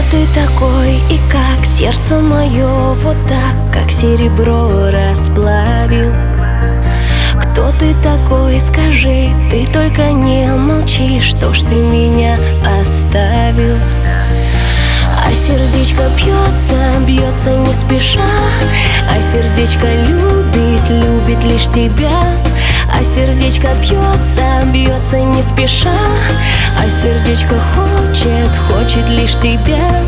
ты такой и как сердце мое вот так, как серебро расплавил? Кто ты такой, скажи, ты только не молчи, что ж ты меня оставил? А сердечко бьется, бьется не спеша, а сердечко любит, любит лишь тебя. А сердечко бьется, бьется не спеша, а сердечко хочет, хочет лишь тебя.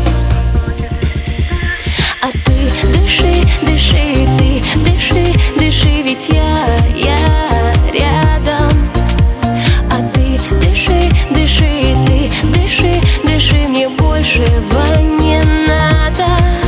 А ты дыши, дыши, ты дыши, дыши, ведь я рядом. А ты дыши, дыши, ты дыши, дыши, мне большего не надо.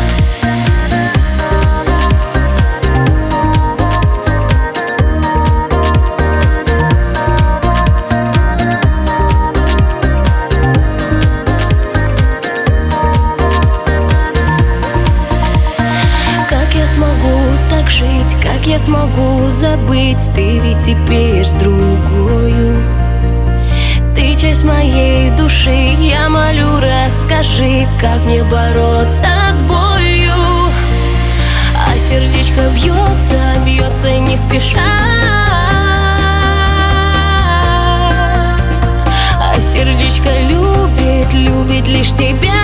Как я смогу забыть? Ты ведь теперь с другою. Ты часть моей души, я молю, расскажи, как мне бороться с болью. А сердечко бьется, бьется не спеша, а сердечко любит, любит лишь тебя.